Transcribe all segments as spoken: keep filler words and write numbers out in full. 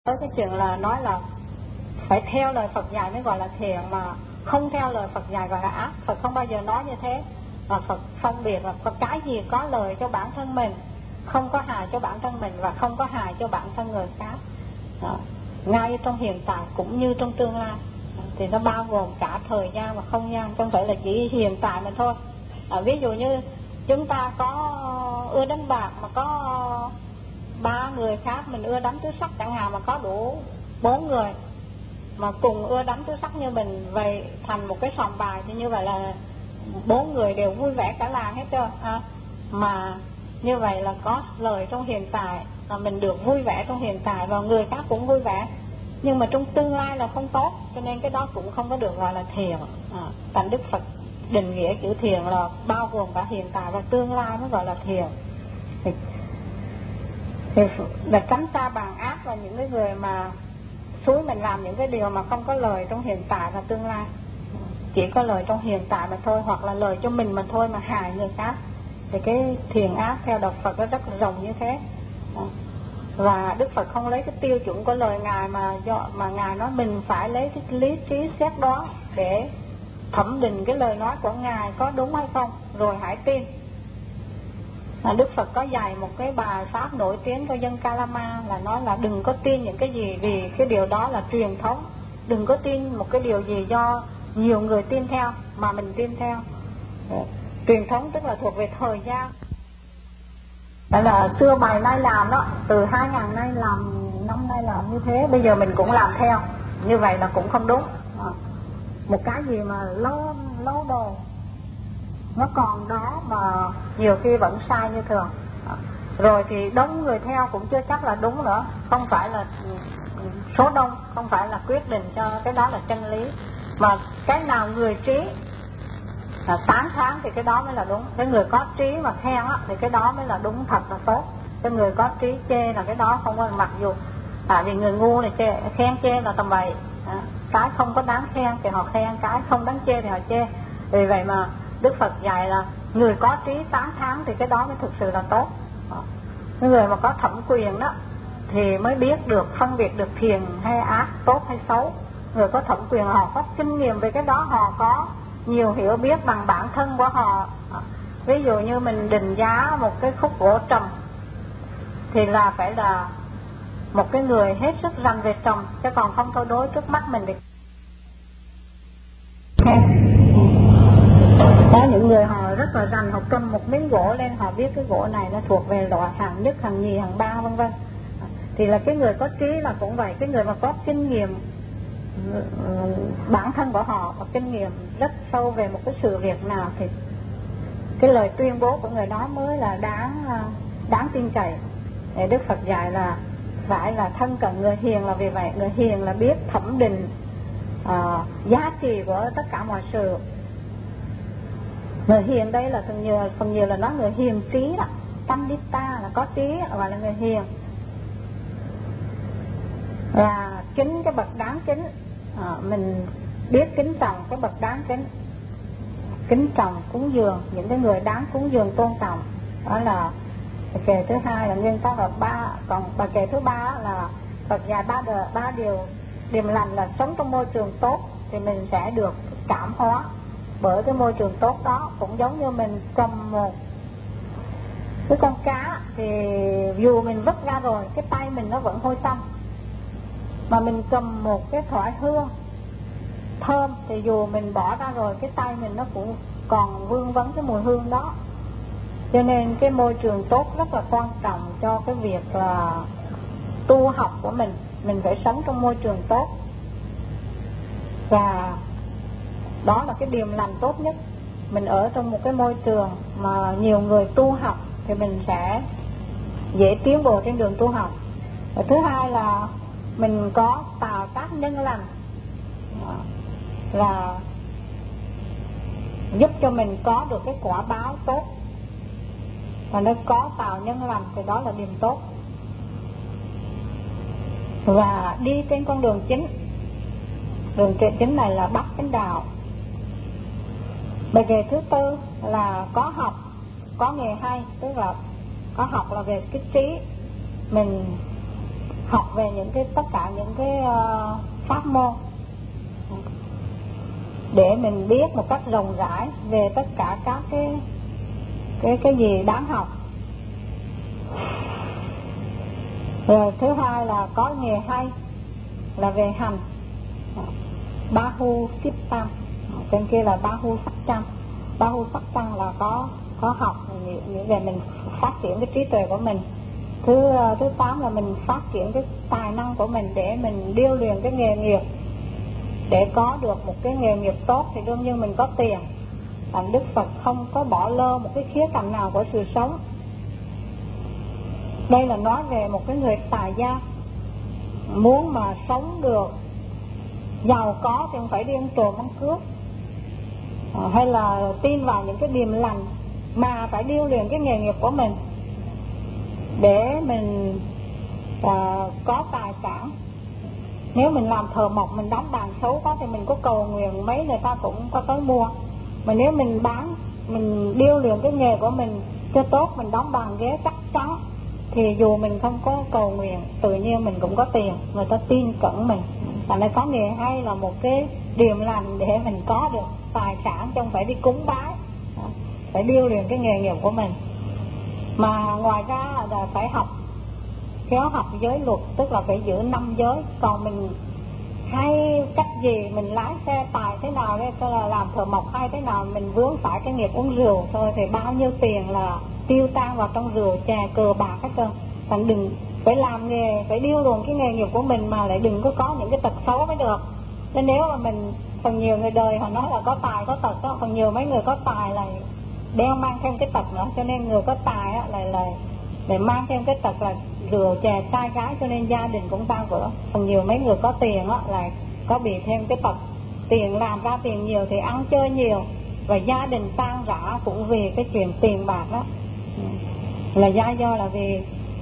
tới cái chuyện là nói là phải theo lời Phật dạy mới gọi là thiện, mà không theo lời Phật dạy gọi là ác. Phật không bao giờ nói như thế. Và Phật phân biệt là có cái gì có lợi cho bản thân mình, không có hại cho bản thân mình và không có hại cho bản thân người khác. Đó. Ngay trong hiện tại cũng như trong tương lai, thì nó bao gồm cả thời gian và không gian, không phải là chỉ hiện tại mà thôi. À, ví dụ như chúng ta có ưa đánh bạc mà có ba người khác mình ưa đánh tứ sắc chẳng hạn, mà có đủ bốn người mà cùng ưa đánh tứ sắc như mình, vậy thành một cái sòng bài, thì như vậy là bốn người đều vui vẻ cả làng hết trơn. À, mà như vậy là có lời trong hiện tại, là mình được vui vẻ trong hiện tại và người khác cũng vui vẻ, nhưng mà trong tương lai là không tốt, cho nên cái đó cũng không có được gọi là thiện. À, thành Đức Phật định nghĩa chữ thiện là bao gồm cả hiện tại và tương lai mới gọi là thiện. Thì, thì là tránh xa bàn ác là những cái người mà xúi mình làm những cái điều mà không có lời trong hiện tại và tương lai, chỉ có lời trong hiện tại mà thôi, hoặc là lời cho mình mà thôi mà hại người khác. Thì cái thiện ác theo đạo Phật nó rất là rộng như thế. Và Đức Phật không lấy cái tiêu chuẩn của lời Ngài, mà do mà Ngài nói mình phải lấy cái lý trí xét đoán để thẩm định cái lời nói của Ngài có đúng hay không, rồi hãy tin. À, Đức Phật có dạy một cái bài pháp nổi tiếng cho dân Kalama là nói là đừng có tin những cái gì vì cái điều đó là truyền thống, đừng có tin một cái điều gì do nhiều người tin theo mà mình tin theo. Đấy. Truyền thống tức là thuộc về thời gian. Đó là xưa mày nay làm đó, từ hai ngàn nay làm, năm nay làm như thế, bây giờ mình cũng làm theo, như vậy là cũng không đúng. À, một cái gì mà lâu lâu đồ nó còn đó mà nhiều khi vẫn sai như thường. À, rồi thì đông người theo cũng chưa chắc là đúng nữa, không phải là số đông không phải là quyết định cho cái đó là chân lý, mà cái nào người trí là tán thán thì cái đó mới là đúng. Cái người có trí mà khen á thì cái đó mới là đúng, thật là tốt. Cái người có trí chê là cái đó không có, mặc dù tại vì người ngu này chê, khen chê là tầm bậy. À, cái không có đáng khen thì họ khen, cái không đáng chê thì họ chê. Vì vậy mà Đức Phật dạy là người có trí tán thán thì cái đó mới thực sự là tốt. À, cái người mà có thẩm quyền đó thì mới biết được, phân biệt được thiện hay ác, tốt hay xấu. Người có thẩm quyền họ có kinh nghiệm về cái đó, họ có nhiều hiểu biết bằng bản thân của họ. Ví dụ như mình định giá một cái khúc gỗ trầm thì là phải là một cái người hết sức rành về trầm, chứ còn không thôi đối trước mắt mình thì có những người họ rất là rành, họ cầm một miếng gỗ lên, họ biết cái gỗ này nó thuộc về loại hạng nhất, hạng nhì, hạng ba vân vân. Thì là cái người có trí là cũng vậy, cái người mà có kinh nghiệm bản thân của họ có kinh nghiệm rất sâu về một cái sự việc nào thì cái lời tuyên bố của người đó mới là đáng đáng tin cậy. Để Đức Phật dạy là phải là thân cận người hiền là vì vậy. Người hiền là biết thẩm định uh, giá trị của tất cả mọi sự. Người hiền đây là phần nhiều, phần nhiều là nói người hiền trí đó, Pandita là có trí, gọi là người hiền. Là kính cái bậc đáng kính. À, mình biết kính trọng cái bậc đáng kính, kính trọng cúng dường những cái người đáng cúng dường tôn trọng. Đó là bài kệ thứ hai là nguyên tắc là ba. Còn bài kệ thứ ba là Phật dạy ba điều, ba điều điềm lành là sống trong môi trường tốt thì mình sẽ được cảm hóa bởi cái môi trường tốt đó. Cũng giống như mình cầm một cái con cá thì dù mình vứt ra rồi cái tay mình nó vẫn hôi tanh, mà mình cầm một cái thỏi hương thơm thì dù mình bỏ ra rồi cái tay mình nó cũng còn vương vấn cái mùi hương đó. Cho nên cái môi trường tốt rất là quan trọng cho cái việc là tu học của mình. Mình phải sống trong môi trường tốt, và đó là cái điềm lành tốt nhất. Mình ở trong một cái môi trường mà nhiều người tu học thì mình sẽ dễ tiến bộ trên đường tu học. Và thứ hai là mình có tạo tác nhân lành, là giúp cho mình có được cái quả báo tốt. Và nó có tạo nhân lành thì đó là điểm tốt. Và đi trên con đường chính. Đường chính này là Bát Chánh Đạo. Bài kệ thứ tư là có học, có nghề hay. Tức là có học là về cái trí. Mình học về những cái tất cả những cái uh, pháp môn để mình biết một cách rộng rãi về tất cả các cái cái cái gì đáng học. Rồi thứ hai là có nghề hay là về hành, Bahu Sittam, trên kia là Bahu Sattam. Bahu Sattam là có có học nghĩa về mình phát triển cái trí tuệ của mình. Thứ thứ tám là mình phát triển cái tài năng của mình để mình điêu luyện cái nghề nghiệp. Để có được một cái nghề nghiệp tốt thì đương nhiên mình có tiền. Thành Đức Phật không có bỏ lơ một cái khía cạnh nào của sự sống. Đây là nói về một cái người tài gia muốn mà sống được giàu có thì không phải đi ăn trộm ăn cướp, à, hay là tin vào những cái điềm lành, mà phải điêu luyện cái nghề nghiệp của mình để mình à, có tài sản. Nếu mình làm thờ mộc, mình đóng đàn xấu quá thì mình có cầu nguyện mấy người ta cũng có tới mua. Mà nếu mình bán, mình điêu luyện cái nghề của mình cho tốt, mình đóng bàn ghế chắc chắn, thì dù mình không có cầu nguyện, tự nhiên mình cũng có tiền, người ta tin cẩn mình. Thành ra có nghề hay là một cái điềm lành để mình có được tài sản, chứ không phải đi cúng bái, phải điêu luyện cái nghề nghiệp của mình. Mà ngoài ra là phải học, khéo học giới luật, tức là phải giữ năm giới. Còn mình hay cách gì, mình lái xe tài thế nào đấy, tức là làm thợ mộc hay thế nào, mình vướng phải cái nghiệp uống rượu thôi thì bao nhiêu tiền là tiêu tan vào trong rượu chè cờ bạc hết trơn. Thành đừng phải làm nghề, phải điêu luyện cái nghề nghiệp của mình mà lại đừng có có những cái tật xấu mới được. Nên nếu mà mình, phần nhiều người đời họ nói là có tài có tật đó, phần nhiều mấy người có tài là đeo mang thêm cái tật nữa. Cho nên người có tài á lại là để mang thêm cái tật là rượu chè trai gái, cho nên gia đình cũng tan vỡ. Phần nhiều mấy người có tiền á lại có bị thêm cái tật tiền, làm ra tiền nhiều thì ăn chơi nhiều, và gia đình tan rã cũng vì cái chuyện tiền bạc đó. Là do do là vì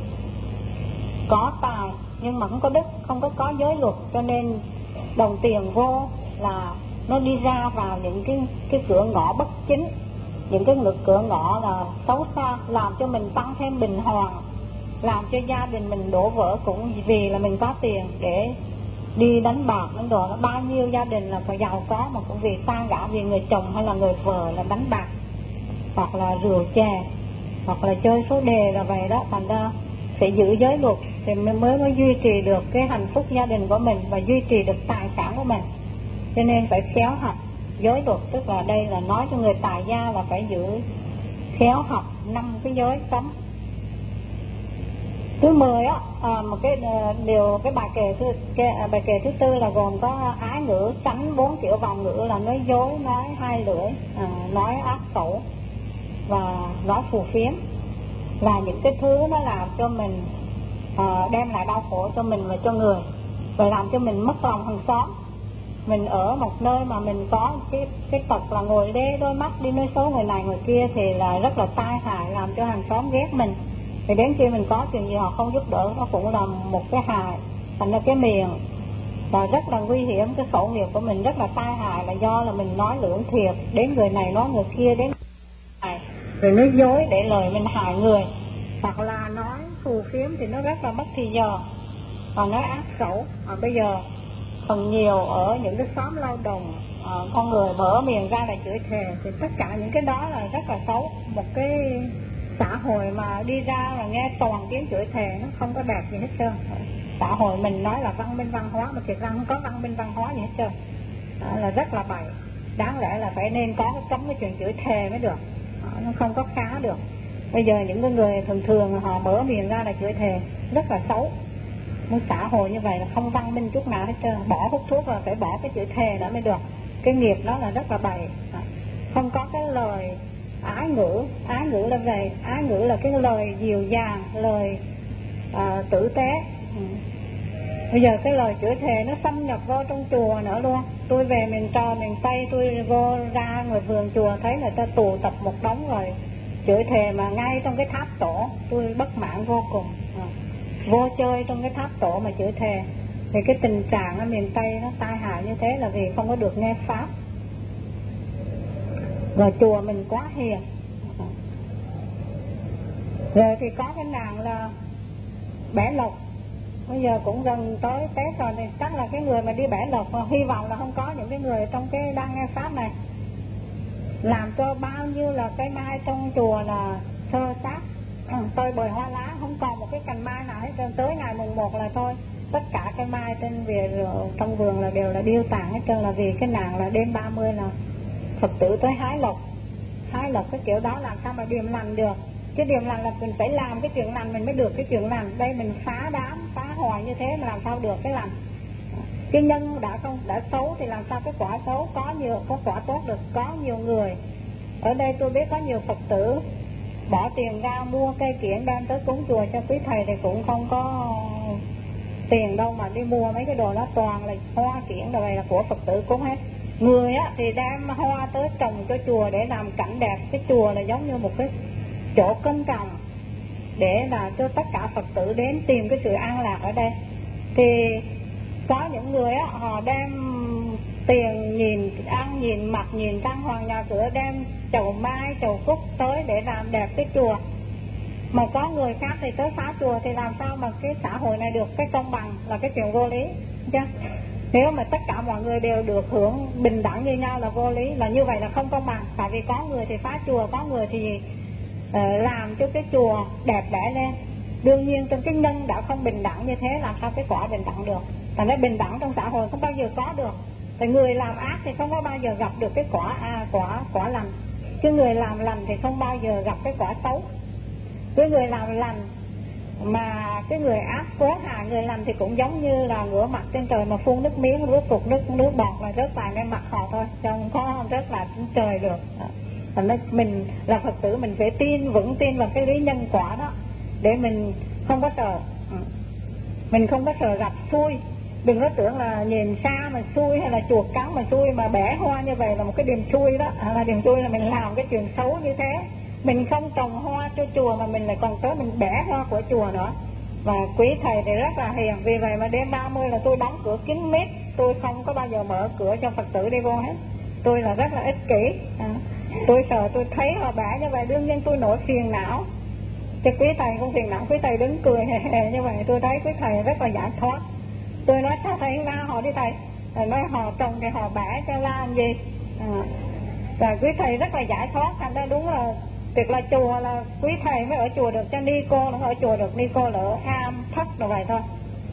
có tài nhưng mà không có đức, không có có giới luật, cho nên đồng tiền vô là nó đi ra vào những cái cái cửa ngõ bất chính, những cái ngực cửa ngõ là xấu xa, làm cho mình tăng thêm bình hoàng, làm cho gia đình mình đổ vỡ cũng vì là mình có tiền để đi đánh bạc đánh đồ. Nó bao nhiêu gia đình là phải giàu có mà cũng vì tan rã vì người chồng hay là người vợ là đánh bạc, hoặc là rượu chè, hoặc là chơi số đề là vậy đó. Thành ra phải giữ giới luật thì mới mới duy trì được cái hạnh phúc gia đình của mình và duy trì được tài sản của mình. Cho nên phải khéo học giới luật, tức là đây là nói cho người tài gia là phải giữ khéo học năm cái giới cấm. Thứ mười á, à, một cái điều cái bài kệ thứ cái, bài kệ thứ tư là gồm có ái ngữ, tránh bốn kiểu vọng ngữ là nói dối, nói hai lưỡi, à, nói ác khẩu và nói phù phiếm, là những cái thứ nó làm cho mình à, đem lại đau khổ cho mình và cho người, và làm cho mình mất lòng hàng xóm. Mình ở một nơi mà mình có cái cái tật là ngồi đê đôi mắt đi nói xấu người này người kia thì là rất là tai hại, làm cho hàng xóm ghét mình. Thì đến khi mình có chuyện gì họ không giúp đỡ, nó cũng là một cái hại. Thành ra cái miệng là rất là nguy hiểm, cái khẩu nghiệp của mình rất là tai hại, là do là mình nói lưỡng thiệt, đến người này nói người kia, đến này rồi nói dối để lời mình hại người, hoặc là nói phù phiếm thì nó rất là mất thì giờ, và nói ác khẩu. À, bây giờ phần nhiều ở những cái xóm lao động, à, con người mở miệng ra là chửi thề, thì tất cả những cái đó là rất là xấu. Một cái xã hội mà đi ra là nghe toàn tiếng chửi thề nó không có đẹp gì hết trơn. Xã hội mình nói là văn minh văn hóa mà thiệt ra không có văn minh văn hóa gì hết trơn, đó là rất là bậy. Đáng lẽ là phải nên có cái cấm cái chuyện chửi thề mới được, đó, nó không có khá được. Bây giờ những cái người thường thường họ mở miệng ra là chửi thề rất là xấu. Một xã hội như vậy là không văn minh chút nào hết trơn. Bỏ hút thuốc là phải bỏ cái chữ thề đó mới được. Cái nghiệp đó là rất là bậy. Không có cái lời ái ngữ. Ái ngữ là về ái ngữ là cái lời dịu dàng, lời à, tử tế. Ừ. Bây giờ cái lời chửi thề nó xâm nhập vô trong chùa nữa luôn. Tôi về miền Trà, miền Tây, tôi vô ra ngoài vườn chùa thấy người ta tụ tập một đống rồi chửi thề mà ngay trong cái tháp tổ. Tôi bất mãn vô cùng. À. Vô chơi trong cái tháp tổ mà chửi thề. Thì cái tình trạng ở miền Tây nó tai hại như thế là vì không có được nghe pháp. Rồi chùa mình quá hiền. Rồi thì có cái nàng là Bé Lộc. bây giờ cũng gần tới Tết rồi thì chắc là cái người mà đi bẻ lộc, hy vọng là không có những cái người trong cái đang nghe pháp này làm cho bao nhiêu là cây mai trong chùa là sơ sát, ừ, tơi bời hoa lá, không còn một cái cành mai nào hết trơn. Tới ngày mùng một là thôi, tất cả cây mai trên về trong vườn là đều là điêu tàn hết trơn, là vì cái nàng là đêm ba mươi là Phật tử tới hái lộc, hái lộc cái kiểu đó làm sao mà điềm lành được. Cái điềm lành là mình phải làm cái chuyện lành mình mới được cái chuyện lành. Đây mình phá đám, phá hoại như thế mà làm sao được cái lành. Cái nhân đã không đã xấu thì làm sao cái quả xấu có nhiều, có quả tốt được. Có nhiều người ở đây tôi biết có nhiều Phật tử bỏ tiền ra mua cây kiển đem tới cúng chùa cho quý thầy thì cũng không có tiền đâu mà đi mua mấy cái đồ đó, toàn là hoa kiển rồi là của Phật tử cúng hết. Người á thì đem hoa tới trồng cho chùa để làm cảnh đẹp. Cái chùa là giống như một cái chỗ công cộng để là cho tất cả Phật tử đến tìm cái sự an lạc ở đây. Thì có những người á, họ đem tiền nhìn ăn, nhìn mặc, nhìn trang hoàng nhà cửa, đem chầu mai, chầu cúc tới để làm đẹp cái chùa. Mà có người khác thì tới phá chùa thì làm sao mà cái xã hội này được cái công bằng, là cái chuyện vô lý chứ. Nếu mà tất cả mọi người đều được hưởng bình đẳng như nhau là vô lý, là như vậy là không công bằng. Tại vì có người thì phá chùa, có người thì uh, làm cho cái chùa đẹp đẽ lên. Đương nhiên trong cái nhân đã không bình đẳng như thế, làm sao cái quả bình đẳng được. Tại nó bình đẳng trong xã hội không bao giờ có được. Tại người làm ác thì không có bao giờ gặp được cái quả à, quả quả lành. Cái người làm lành thì không bao giờ gặp cái quả xấu. Cái người làm lành mà cái người ác cố hại người lành thì cũng giống như là ngửa mặt trên trời mà phun nước miếng, rút cục nước nước bọt mà rớt lại lên mặt họ thôi, chứ không có rớt lại trên trời được. Thành ra mình là Phật tử mình phải tin, vững tin vào cái lý nhân quả đó để mình không có sợ, mình không có sợ gặp xui. Đừng có tưởng là nhìn xa mà xui hay là chuột cắn mà xui, mà bẻ hoa như vậy là một cái điềm xui đó, là điềm xui là mình làm cái chuyện xấu như thế. Mình không trồng hoa cho chùa mà mình lại còn tới mình bẻ hoa của chùa nữa. Và quý thầy thì rất là hiền, vì vậy mà đêm ba mươi là tôi đóng cửa kín mít, tôi không có bao giờ mở cửa cho Phật tử đi vô hết. Tôi là rất là ích kỷ, à, tôi sợ tôi thấy họ bẻ như vậy, đương nhiên tôi nổi phiền não. Chứ quý thầy không phiền não, quý thầy đứng cười hề hề như vậy, tôi thấy quý thầy rất là giải thoát. Tôi nói sao thầy ra họ đi thầy, thầy nói họ trồng thì họ bẻ cho ra làm gì. À, và quý thầy rất là giải thoát, thành ra đúng là việc là chùa là quý thầy mới ở chùa được, cho ni cô nó ở chùa được, ni cô là ở am thất rồi vậy thôi.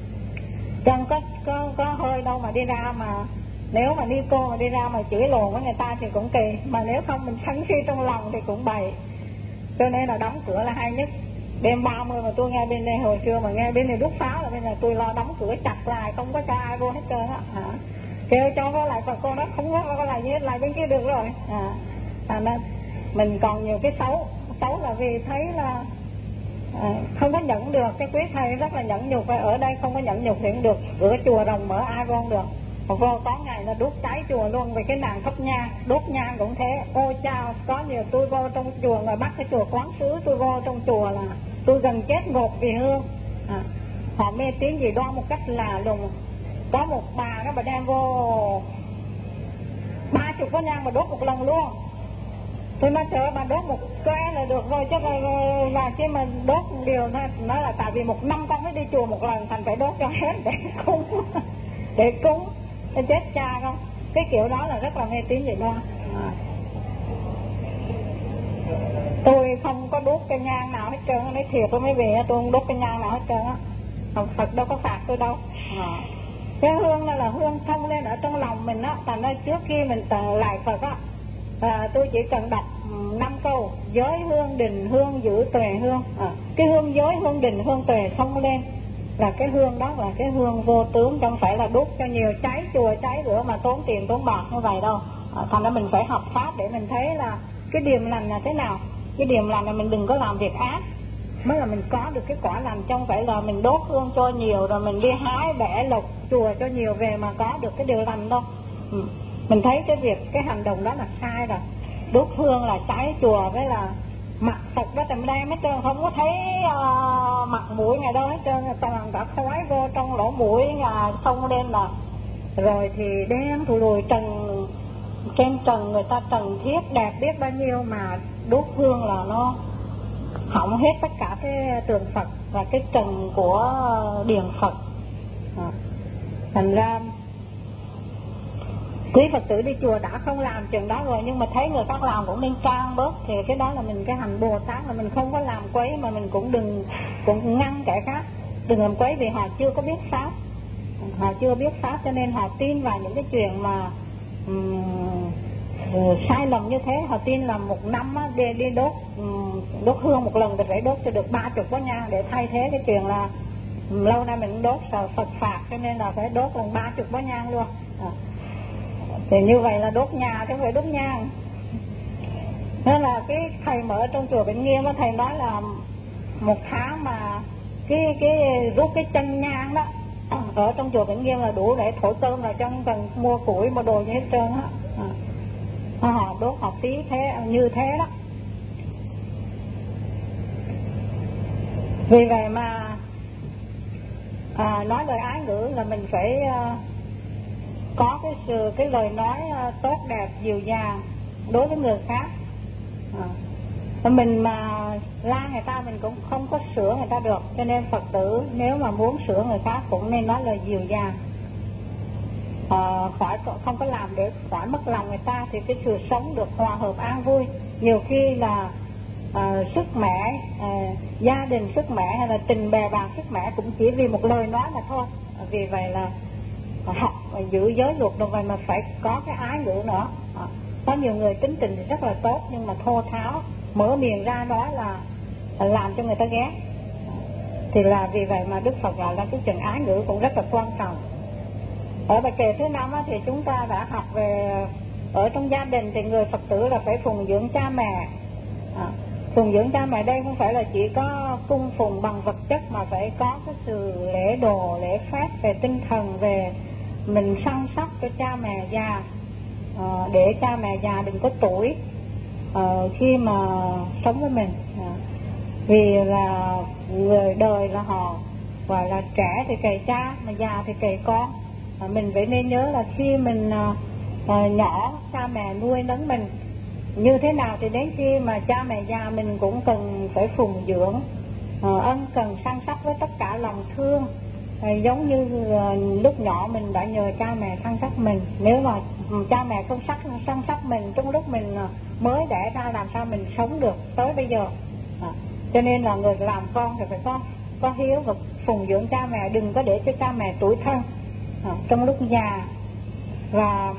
Chẳng có, có, có hơi đâu mà đi ra mà, nếu mà ni cô mà đi ra mà chửi lồn với người ta thì cũng kỳ, mà nếu không mình sân si trong lòng thì cũng bậy. Cho nên là đóng cửa là hay nhất. Đêm ba mươi mà tôi nghe bên đây hồi trưa mà nghe bên này đốt pháo là bên này tôi lo đóng cửa chặt lại, không có cho ai vô hết trơn á. À, kêu cho có lại Phật cô nó không có có lại gì hết, lại bên kia được rồi. À, à nên mình còn nhiều cái xấu, xấu là vì thấy là à, không có nhận được. Cái quý thầy rất là nhẫn nhục, ở đây không có nhẫn nhục thì không được. Cửa chùa rồng mở ai vô được. Mà vô có ngày là đốt cháy chùa luôn, vì cái nàng thắp nhang, đốt nhang cũng thế. Ôi chao, có nhiều tôi vô trong chùa ngoài Bắc, cái chùa Quán Sứ, tôi vô trong chùa là tôi gần chết ngột vì hương. À, họ mê tín gì đó một cách là lùng. Có một bà đó bà đem vô ba chục cái nhang mà đốt một lần luôn. Tôi nói trời ơi, bà đốt một cái là được rồi chứ, là chứ mà đốt điều nó, nó là tại vì một năm con mới đi chùa một lần, thành phải đốt cho hết để cúng, để cúng, để chết cha không. Cái kiểu đó là rất là mê tín vậy đó. À, tôi không có đốt cái nhang nào hết trơn, nói thiệt tôi mới về, tôi không đốt cái nhang nào hết trơn á. Phật đâu có phạt tôi đâu. À, cái hương đó là hương thông lên ở trong lòng mình á. Thành ra trước khi mình lại Phật á, à, tôi chỉ cần đọc năm câu: giới hương đình hương giữ tuệ hương. À, cái hương giới, hương đình, hương tuệ thông lên là cái hương đó là cái hương vô tướng, không phải là đốt cho nhiều, cháy chùa cháy bữa mà tốn tiền tốn bạc như vậy đâu. À, thành ra mình phải học pháp để mình thấy là cái điềm lành là thế nào. Cái điềm lành là mình đừng có làm việc ác mới là mình có được cái quả lành, không phải là mình đốt hương cho nhiều rồi mình đi hái bẻ lộc chùa cho nhiều về mà có được cái điều lành đâu. Ừ. Mình thấy cái việc, cái hành động đó là sai rồi. Đốt hương là cháy chùa với là mặt Phật đó tầm đem hết trơn, không có thấy uh, mặt mũi ngày đâu hết trơn, toàn cả khói vô trong lỗ mũi là xông lên là rồi thì đem tụi lùi trần trên trần người ta trần thiết đẹp biết bao nhiêu, mà đốt hương là nó hỏng hết tất cả cái tượng Phật và cái trần của điện Phật. À, thành ra quý Phật tử đi chùa đã không làm chuyện đó rồi, nhưng mà thấy người khác làm cũng nên trang bớt, thì cái đó là mình cái hành Bồ Tát, là mình không có làm quấy, mà mình cũng đừng cũng ngăn kẻ khác đừng làm quấy, vì họ chưa có biết pháp, họ chưa biết pháp cho nên họ tin vào những cái chuyện mà um, sai lầm như thế. Họ tin là một năm á, đi, đi đốt um, đốt hương một lần thì phải đốt cho được ba chục bó nhang, để thay thế cái chuyện là um, lâu nay mình đốt sợ Phật phạt, cho nên là phải đốt lần ba chục bó nhang luôn. À, thì như vậy là đốt nhà chứ không phải đốt nhang. Nên là cái thầy mở trong chùa Vĩnh Nghiêm á, thầy nói là một tháng mà cái cái rút cái chân nhang đó ở trong chùa Vĩnh Nghiêm là đủ để thổi cơm, là trong cần mua củi mua đồ như hết trơn á. À, họ đốt họ phí thế như thế đó. Vì vậy mà à, nói lời ái ngữ là mình phải uh, có cái sự cái lời nói uh, tốt đẹp dịu dàng đối với người khác. À, mình mà la người ta mình cũng không có sửa người ta được, cho nên Phật tử nếu mà muốn sửa người khác cũng nên nói lời dịu dàng, à, khỏi không có làm để khỏi mất lòng người ta, thì cái sự sống được hòa hợp an vui. Nhiều khi là à, sức mẻ à, gia đình sức mẻ hay là tình bè bạn sức mẻ cũng chỉ vì một lời nói mà thôi. Vì vậy là học giữ giới luật rồi, vậy mà phải có cái ái ngữ nữa. À, có nhiều người tính tình thì rất là tốt nhưng mà thô tháo, mở miệng ra nói là, là làm cho người ta ghét. Thì là vì vậy mà Đức Phật gọi là cái chuyện ái ngữ cũng rất là quan trọng. Ở bài kệ thứ năm thì chúng ta đã học về ở trong gia đình thì người Phật tử là phải phụng dưỡng cha mẹ. À, phụng dưỡng cha mẹ đây không phải là chỉ có cung phụng bằng vật chất, mà phải có cái sự lễ đồ, lễ phép về tinh thần, về mình săn sóc cho cha mẹ già, à, để cha mẹ già đừng có tuổi à, khi mà sống với mình. À, vì là người đời là họ gọi là trẻ thì cày cha, mà già thì cày con. À, mình phải nên nhớ là khi mình à, à, nhỏ cha mẹ nuôi nấng mình như thế nào, thì đến khi mà cha mẹ già mình cũng cần phải phụng dưỡng, à, ân cần săn sóc với tất cả lòng thương, à, giống như à, lúc nhỏ mình đã nhờ cha mẹ săn sóc mình. Nếu mà cha mẹ không săn săn sóc mình trong lúc mình mới đẻ ra, làm sao mình sống được tới bây giờ. À, cho nên là người làm con thì phải có có hiếu và phụng dưỡng cha mẹ, đừng có để cho cha mẹ tủi thân à, trong lúc già. Và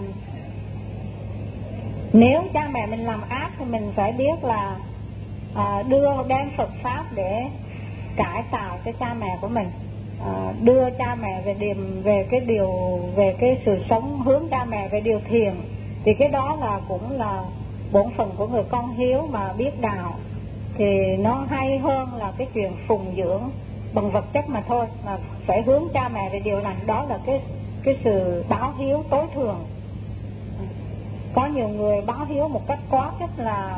nếu cha mẹ mình làm ác thì mình phải biết là à, đưa đem Phật pháp để cải tạo cho cha mẹ của mình, à, đưa cha mẹ về điểm về cái điều về cái sự sống, hướng cha mẹ về điều thiền. Thì cái đó là cũng là bổn phận của người con hiếu mà biết đạo, thì nó hay hơn là cái chuyện phụng dưỡng bằng vật chất mà thôi. Mà phải hướng cha mẹ về điều lành, đó là cái cái sự báo hiếu tối thượng. Có nhiều người báo hiếu một cách quá khích là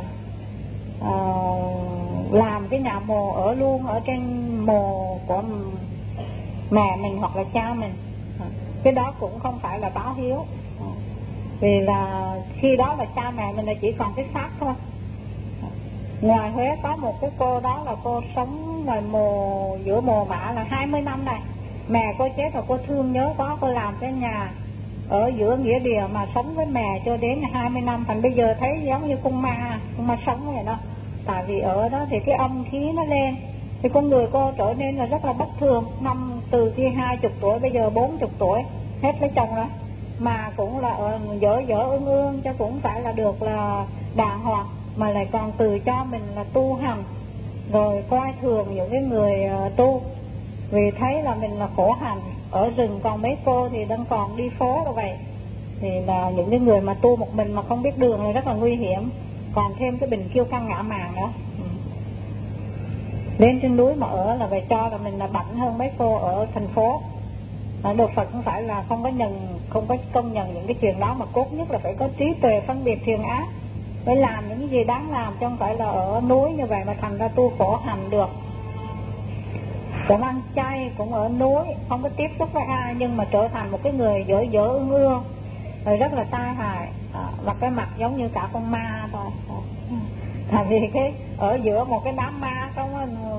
uh, làm cái nhà mồ ở luôn ở trên mồ của mẹ mình hoặc là cha mình. Cái đó cũng không phải là báo hiếu, vì là khi đó là cha mẹ mình là chỉ còn cái xác thôi. Ngoài Huế có một cái cô đó là cô sống ngoài mồ, giữa mồ mả là hai mươi năm này. Mẹ cô chết rồi cô thương nhớ quá, cô làm cái nhà ở giữa nghĩa địa mà sống với mẹ cho đến hai mươi năm. Thành bây giờ thấy giống như con ma, con ma sống vậy đó. Tại vì ở đó thì cái âm khí nó lên, thì con người cô trở nên là rất là bất thường. Năm từ khi hai chục tuổi bây giờ bốn chục tuổi hết lấy chồng rồi, mà cũng là ở dở dở ương ương, chứ cũng phải là được là đàng hoàng, mà lại còn từ cho mình là tu hành, rồi coi thường những cái người uh, tu, vì thấy là mình là khổ hành ở rừng. Còn mấy cô thì đang còn đi phố rồi vậy, thì là những cái người mà tu một mình mà không biết đường là rất là nguy hiểm, còn thêm cái bình kiêu căng ngã mạn nữa. Ừ. Lên trên núi mà ở là phải cho là mình là bảnh hơn mấy cô ở thành phố. À, Đức Phật không phải là không có nhận, không có công nhận những cái chuyện đó, mà cốt nhất là phải có trí tuệ phân biệt thiện ác, phải làm những cái gì đáng làm, chứ không phải là ở núi như vậy mà thành ra tu khổ hành được. Cũng ăn chay, cũng ở núi, không có tiếp xúc với ai, nhưng mà trở thành một cái người dở dở ương ương, rồi rất là tai hại, à, và cái mặt giống như cả con ma thôi. Tại vì cái ở giữa một cái đám ma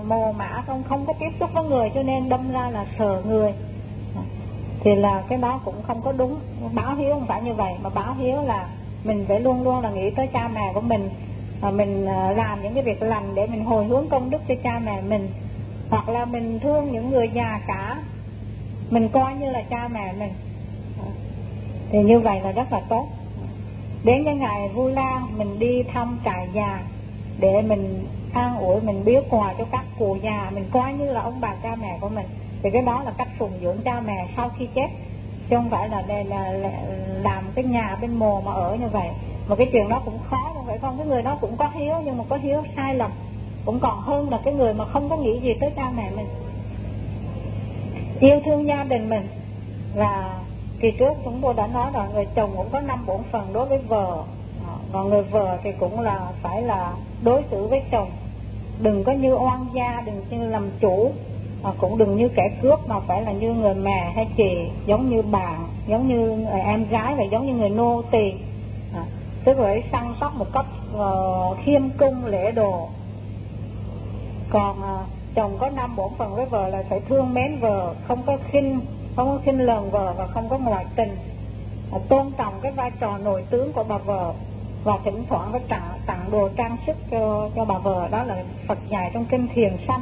mồ mả, không không có tiếp xúc với người cho nên đâm ra là sợ người, thì là cái đó cũng không có đúng. Báo hiếu không phải như vậy, mà báo hiếu là mình phải luôn luôn là nghĩ tới cha mẹ của mình, và mình làm những cái việc lành để mình hồi hướng công đức cho cha mẹ mình, hoặc là mình thương những người già cả, mình coi như là cha mẹ mình, thì như vậy là rất là tốt. Đến cái ngày Vu Lan mình đi thăm trại già để mình an ủi, mình biếu quà cho các cụ già, mình coi như là ông bà cha mẹ của mình, thì cái đó là cách phụng dưỡng cha mẹ sau khi chết, chứ không phải là, là, là, là làm cái nhà bên mồ mà ở như vậy. Mà cái chuyện đó cũng khó, không phải không, cái người đó cũng có hiếu nhưng mà có hiếu sai lầm, cũng còn hơn là cái người mà không có nghĩ gì tới cha mẹ mình. Yêu thương gia đình mình, và kỳ trước chúng tôi đã nói rồi, người chồng cũng có năm bổn phận đối với vợ, còn người vợ thì cũng là phải là đối xử với chồng đừng có như oan gia, đừng như làm chủ, à, cũng đừng như kẻ cướp, mà phải là như người mẹ hay chị, giống như bạn, giống như người em gái, và giống như người nô tỳ, à, tức là săn sóc một cách uh, khiêm cung lễ độ. Còn uh, chồng có năm bổn phận với vợ là phải thương mến vợ, không có khinh không có khinh lờn vợ và không có ngoại tình, à, tôn trọng cái vai trò nội tướng của bà vợ, và thỉnh thoảng phải tặng, tặng đồ trang sức cho, cho bà vợ. Đó là Phật dạy trong kinh Thiền Sanh.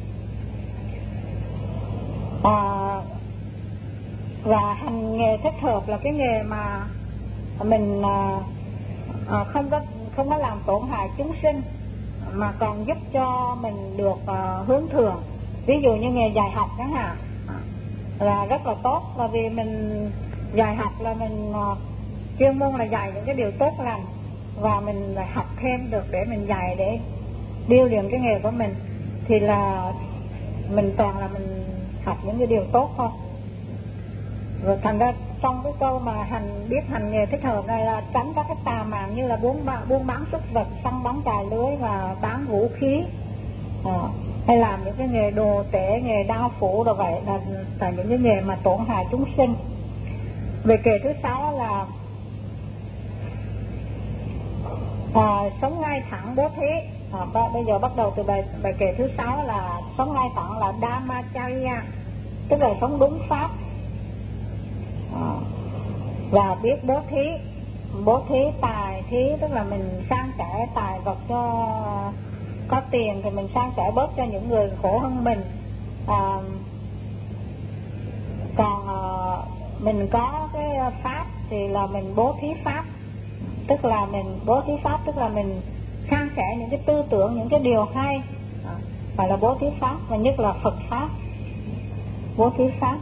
À, và hành nghề thích hợp là cái nghề mà mình à, à, không có không có làm tổn hại chúng sinh, mà còn giúp cho mình được à, hướng thượng. Ví dụ như nghề dạy học chẳng hạn là rất là tốt, là vì mình dạy học là mình à, chuyên môn là dạy những cái điều tốt lành, và mình lại học thêm được để mình dạy, để điêu luyện cái nghề của mình, thì là mình toàn là mình học những cái điều tốt thôi. Rồi thành ra trong cái câu mà hành biết hành nghề thích hợp này là tránh các cái tà mạng như là buôn bán, buôn bán súc vật, săn bắn chài lưới và bán vũ khí, à, hay làm những cái nghề đồ tể, nghề đao phủ rồi vậy, là, là những cái nghề mà tổn hại chúng sinh. Về kệ thứ sáu là à, sống ngay thẳng bố thí. À, bây giờ bắt đầu từ bài, bài kệ thứ sáu là sống ngay thẳng là Dhammacharya, tức là sống đúng pháp, à, và biết bố thí. Bố thí tài thí tức là mình san sẻ tài vật, cho có tiền thì mình san sẻ bớt cho những người khổ hơn mình. À, còn à, mình có cái pháp thì là mình bố thí pháp, tức là mình bố thí pháp tức là mình san sẻ những cái tư tưởng, những cái điều hay, à, phải là bố thí pháp, và nhất là Phật pháp, bố thí pháp.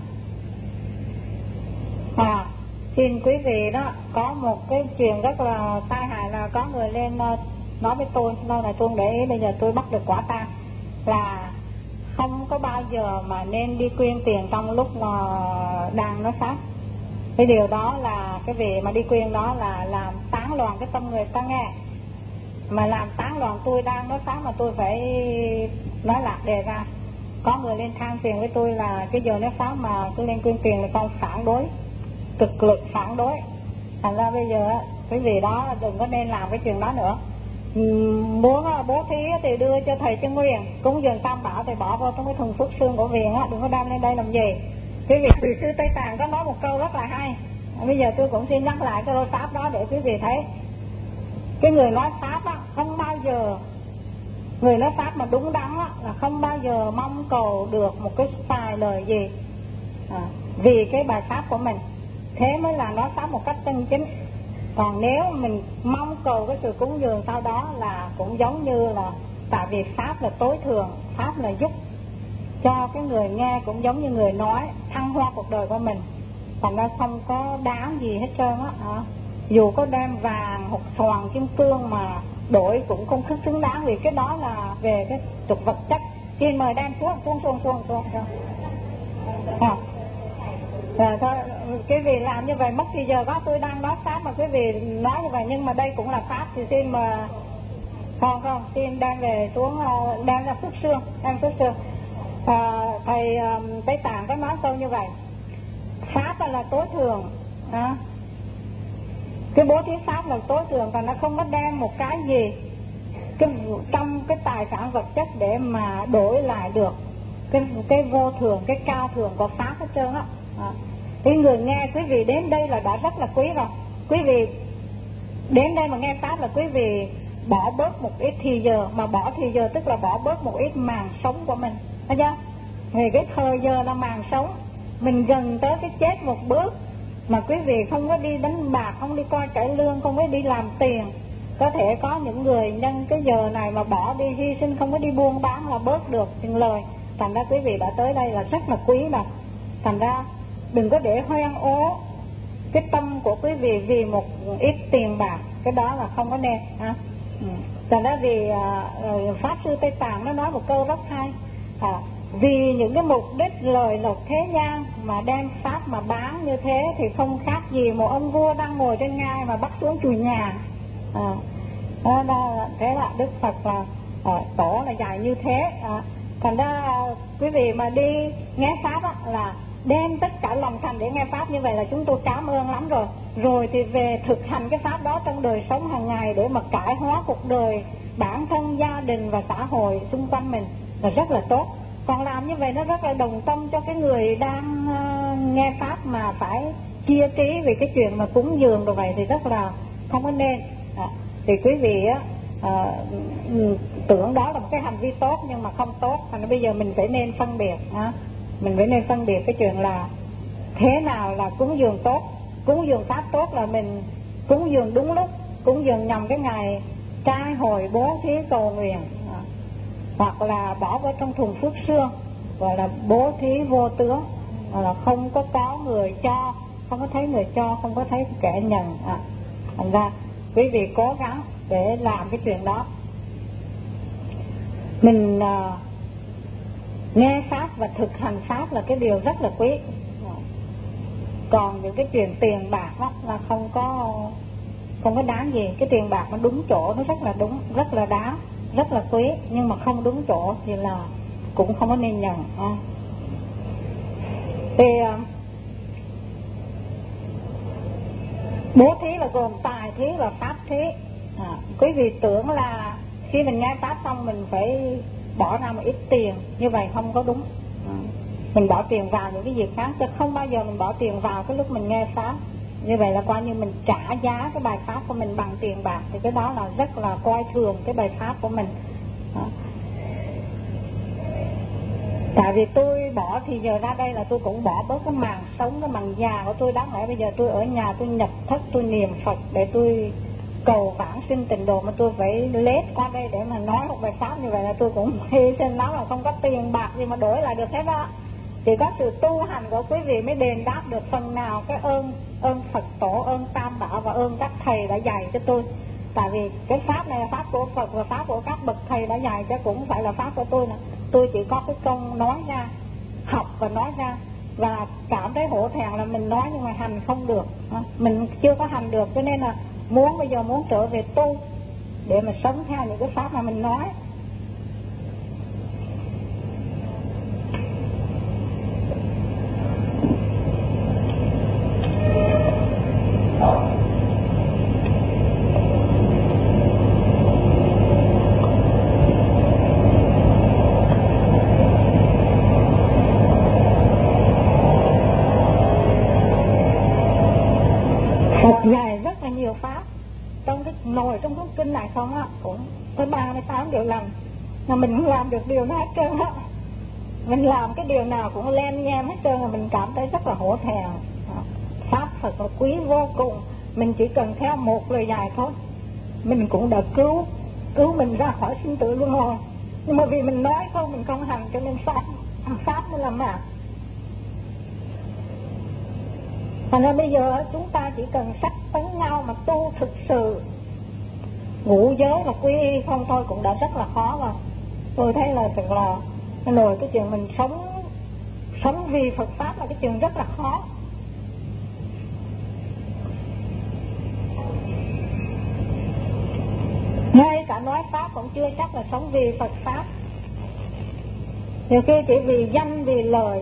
À, xin quý vị đó, có một cái chuyện rất là tai hại là có người lên uh, nói với tôi, lâu này tôi không để ý, bây giờ tôi bắt được quả tang, là không có bao giờ mà nên đi quyên tiền trong lúc mà đang nói pháp. Cái điều đó là cái việc mà đi quyên đó là làm tán loạn cái tâm người ta nghe, mà làm tán loạn. Tôi đang nói pháp mà tôi phải nói lạc đề ra. Có người lên than phiền với tôi là cái giờ nói pháp mà tôi lên quyên tiền là con phản đối, cực lực phản đối. Thành ra bây giờ cái gì đó đừng có nên làm cái chuyện đó nữa. Muốn bố thí thì đưa cho thầy Chân Nguyên, cúng dường tam bảo thì bỏ vào trong cái thùng phước xương của viện á, đừng có đem lên đây làm gì. Quý vị vị sư Tây Tạng có nói một câu rất là hay, bây giờ tôi cũng xin nhắc lại cái câu pháp đó để quý vị thấy. Cái người nói pháp á, không bao giờ, người nói pháp mà đúng đắn á, là không bao giờ mong cầu được một cái tài lời gì, à, vì cái bài pháp của mình, thế mới là nói pháp một cách chân chính. Còn nếu mình mong cầu cái sự cúng dường sau đó là cũng giống như là, tại vì pháp là tối thượng, pháp là giúp cho cái người nghe cũng giống như người nói thăng hoa cuộc đời của mình, thành ra không có đáng gì hết trơn á. À, dù có đem vàng hoặc xoàn kim cương mà đổi cũng không khức xứng đáng, vì cái đó là về cái tục vật chất. Xin mời đem xuống xuống xuống xuống xuống, xuống. À. À, thôi, quý vị làm như vậy mất thì giờ đó tôi đang nói pháp mà quý vị nói như vậy, nhưng mà đây cũng là pháp thì xin mà không không xin đem về xuống, đem ra phước xương, đem phước xương. À, thầy um, Tây Tạng có nói câu như vậy, pháp là tối thượng, à, cái bố thí pháp là tối thượng, và nó không có đem một cái gì cái trong cái tài sản vật chất để mà đổi lại được cái cái vô thường, cái cao thường của pháp hết trơn á. Thì người nghe quý vị đến đây là đã rất là quý rồi. Quý vị đến đây mà nghe pháp là quý vị bỏ bớt một ít thì giờ, mà bỏ thì giờ tức là bỏ bớt một ít màng sống của mình, thấy chưa? Vì cái thời giờ là màng sống, mình gần tới cái chết một bước mà quý vị không có đi đánh bạc, không đi coi cải lương, không có đi làm tiền. Có thể có những người nhân cái giờ này mà bỏ đi hy sinh, không có đi buôn bán là bớt được từng lời. Thành ra quý vị đã tới đây là rất là quý rồi. Thành ra đừng có để hoen ố cái tâm của quý vị vì một ít tiền bạc, cái đó là không có nên. À, ừ. Thành ra vì à, Pháp Sư Tây Tạng nó nói một câu rất hay, à, vì những cái mục đích lời lộc thế gian mà đem Pháp mà bán như thế thì không khác gì một ông vua đang ngồi trên ngai mà bắt xuống chùi nhà. À, đó, đó, thế là Đức Phật là à, tổ là dạy như thế. À, thành ra quý vị mà đi nghe Pháp á, là đem tất cả lòng thành để nghe Pháp, như vậy là chúng tôi cảm ơn lắm rồi. Rồi thì về thực hành cái Pháp đó trong đời sống hàng ngày để mà cải hóa cuộc đời bản thân, gia đình và xã hội xung quanh mình là rất là tốt. Còn làm như vậy nó rất là đồng tâm cho cái người đang uh, nghe Pháp mà phải chia trí vì cái chuyện mà cúng dường rồi vậy thì rất là không có nên. À, thì quý vị á, à, tưởng đó là một cái hành vi tốt nhưng mà không tốt. Thành ra bây giờ mình phải nên phân biệt, à, mình phải nên phân biệt cái chuyện là thế nào là cúng dường tốt. Cúng dường Pháp tốt là mình cúng dường đúng lúc, cúng dường nhằm cái ngày trai hồi bố thí cầu nguyện, à, hoặc là bỏ vào trong thùng phước sương, gọi là bố thí vô tướng, gọi là không có có người cho, không có thấy người cho, không có thấy kẻ nhận. À, thành ra quý vị cố gắng để làm cái chuyện đó. Mình à, nghe Pháp và thực hành Pháp là cái điều rất là quý. Còn những cái chuyện tiền bạc đó là không có không có đáng gì. Cái tiền bạc nó đúng chỗ, nó rất là đúng, rất là đáng, rất là quý. Nhưng mà không đúng chỗ thì là cũng không có nên nhận. À. Thì à, bố thí là gồm tài thí và pháp thí. À, quý vị tưởng là khi mình nghe Pháp xong mình phải bỏ ra một ít tiền, như vậy không có đúng. À, mình bỏ tiền vào những cái việc khác, chứ không bao giờ mình bỏ tiền vào cái lúc mình nghe Pháp. Như vậy là coi như mình trả giá cái bài Pháp của mình bằng tiền bạc, thì cái đó là rất là coi thường cái bài Pháp của mình. À, tại vì tôi bỏ thì giờ ra đây là tôi cũng bỏ bớt cái màng sống, cái màng già của tôi. Đáng lẽ bây giờ tôi ở nhà tôi nhập thất, tôi niệm Phật để tôi cầu vãng sinh tịnh độ, mà tôi phải lết qua đây để mà nói một bài Pháp như vậy là tôi cũng hy sinh lắm, là không có tiền bạc gì mà đổi lại được hết đó. Chỉ có sự tu hành của quý vị mới đền đáp được phần nào cái ơn ơn Phật tổ, ơn Tam Bảo và ơn các thầy đã dạy cho tôi. Tại vì cái Pháp này là Pháp của Phật và Pháp của các bậc thầy đã dạy, chứ cũng phải là Pháp của tôi nè. Tôi chỉ có cái công nói ra, học và nói ra, và cảm thấy hổ thẹn là mình nói nhưng mà hành không được. Mình chưa có hành được, cho nên là muốn bây giờ muốn trở về tu để mà sống theo những cái Pháp mà mình nói. Dạy rất là nhiều Pháp trong cái ngồi trong cuốn kinh này không á, cũng tới ba mươi tám điều lành mà mình không làm được điều nào hết trơn á. Mình làm cái điều nào cũng len nhem hết trơn, là mình cảm thấy rất là hổ thẹn. Pháp Phật là quý vô cùng, mình chỉ cần theo một lời dạy thôi mình cũng đã cứu cứu mình ra khỏi sinh tử luân hồi. Nhưng mà vì mình nói không, mình không hành, cho nên Pháp Pháp mới làm mà. Thành ra bây giờ chúng ta chỉ cần sắc tấn nhau mà tu thực sự. Ngũ giới là quy y không thôi cũng đã rất là khó rồi. Tôi thấy là thật là rồi cái chuyện mình sống sống vì Phật Pháp là cái chuyện rất là khó. Ngay cả nói Pháp cũng chưa chắc là sống vì Phật Pháp. Nhiều khi chỉ vì danh, vì lời.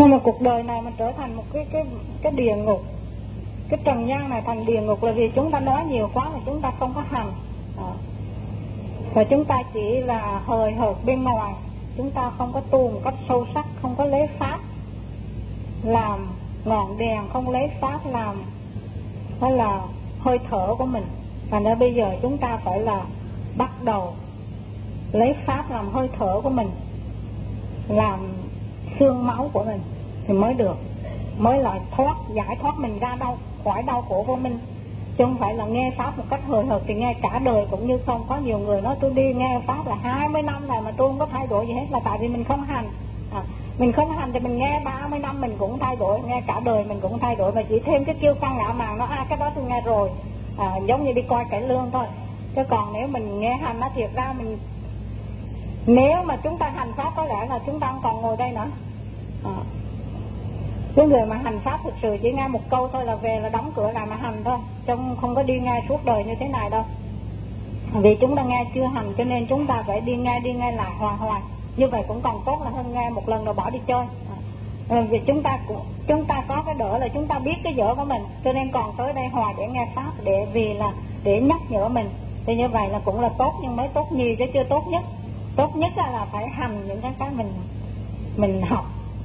Nhưng mà cuộc đời này mình trở thành một cái cái cái địa ngục, cái trần gian này thành địa ngục là vì chúng ta nói nhiều quá mà chúng ta không có hành. À. Và chúng ta chỉ là hời hợt bên ngoài, chúng ta không có tu một cách sâu sắc, không có lấy pháp làm ngọn đèn, không lấy pháp làm đó là hơi thở của mình. Và nên bây giờ chúng ta phải là bắt đầu lấy pháp làm hơi thở của mình, làm xương máu của mình thì mới được, mới là thoát, giải thoát mình ra đau, khỏi đau khổ vô minh. Chứ không phải là nghe pháp một cách hời hợt thì nghe cả đời cũng như không. Có nhiều người nói tôi đi nghe pháp là hai mươi năm này mà tôi không có thay đổi gì hết, là tại vì mình không hành. À, mình không hành thì mình nghe ba mươi năm mình cũng thay đổi, nghe cả đời mình cũng thay đổi, mà chỉ thêm cái kiêu căng ngạo mạn nó à cái đó tôi nghe rồi, à, giống như đi coi cải lương thôi. Chứ còn nếu mình nghe hành nó thiệt ra mình, nếu mà chúng ta hành pháp có lẽ là chúng ta không còn ngồi đây nữa. À, cái người mà hành pháp thực sự chỉ nghe một câu thôi là về là đóng cửa lại mà hành thôi, chứ không có đi nghe suốt đời như thế này đâu. Vì chúng ta nghe chưa hành cho nên chúng ta phải đi nghe đi nghe lại hoài hoài. Như vậy cũng còn tốt là hơn nghe một lần rồi bỏ đi chơi. À, vì chúng ta chúng ta có cái đỡ là chúng ta biết cái dở của mình, cho nên còn tới đây hoài để nghe pháp, để vì là để nhắc nhở mình. Thì như vậy là cũng là tốt, nhưng mới tốt nhì chứ chưa tốt nhất. Tốt nhất là, là phải hành những cái cái mình mình học.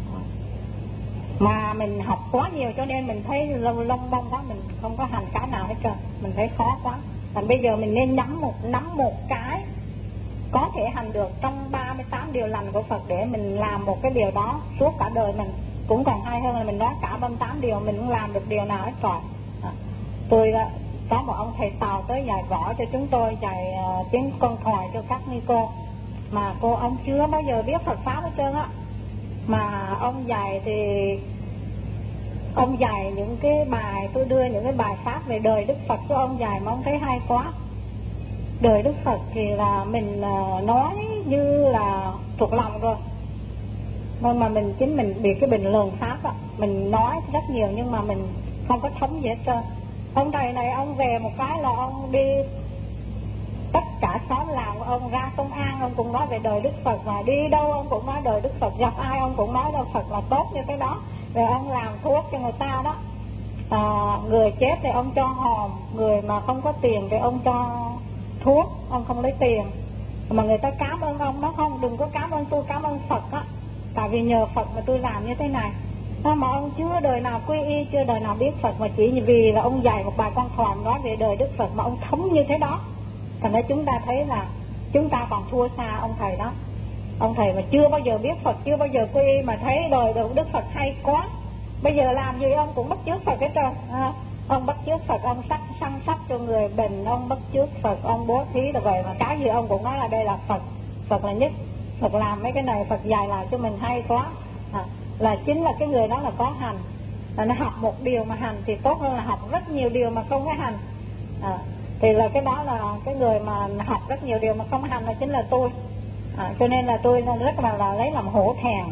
Mà mình học quá nhiều cho nên mình thấy lông lông bông quá, mình không có hành cái nào hết trơn, mình thấy khó quá. Thành bây giờ mình nên nắm một nắm một cái có thể hành được trong ba mươi tám điều lành của Phật để mình làm một cái điều đó suốt cả đời mình. Cũng còn hay hơn là mình nói cả ba mươi tám điều mình cũng làm được điều nào hết rồi. À, tôi có một ông thầy Tàu tới dạy võ cho chúng tôi, dạy uh, tiếng con thoại cho các ni cô, mà cô ông chưa bao giờ biết Phật pháp hết trơn á. Mà ông dạy thì ông dạy những cái bài, tôi đưa những cái bài pháp về đời Đức Phật của ông dạy mà ông thấy hay quá. Đời Đức Phật thì là mình nói như là thuộc lòng rồi, nhưng mà mình chính mình bị cái bình luận pháp á, mình nói rất nhiều nhưng mà mình không có thấm gì hết trơn. Ông thầy này ông về một cái là ông đi tất cả xóm làng của ông, ra công an ông cũng nói về đời Đức Phật, và đi đâu ông cũng nói đời Đức Phật, gặp ai ông cũng nói là Phật là tốt như thế đó. Rồi ông làm thuốc cho người ta đó, à, người chết thì ông cho hòm, người mà không có tiền thì ông cho thuốc, ông không lấy tiền. Mà người ta cảm ơn ông, nó không, đừng có cảm ơn tôi, cảm ơn Phật á, tại vì nhờ Phật mà tôi làm như thế này. Nó mà ông chưa đời nào quy y, chưa đời nào biết Phật, mà chỉ vì là ông dạy một bài con thoại nói về đời Đức Phật mà ông thấm như thế đó. Thành ra chúng ta thấy là chúng ta còn thua xa ông thầy đó. Ông thầy mà chưa bao giờ biết Phật, chưa bao giờ quy y mà thấy đời Đức Phật hay quá, bây giờ làm gì ông cũng bắt chước Phật hết trơn. À, ông bắt chước Phật, ông sắc săn sắc cho người bệnh, ông bắt chước Phật, ông bố thí là vậy, mà cái gì ông cũng nói là đây là Phật, Phật là nhất, Phật làm mấy cái này, Phật dạy lại cho mình hay quá. À, là chính là cái người đó là có hành, là nó học một điều mà hành thì tốt hơn là học rất nhiều điều mà không có hành. À, thì là cái đó là cái người mà học rất nhiều điều mà không hành là chính là tôi. À, cho nên là tôi rất là, là lấy làm hổ thẹn,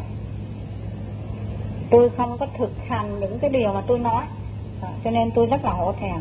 tôi không có thực hành những cái điều mà tôi nói. À, cho nên tôi rất là hổ thẹn.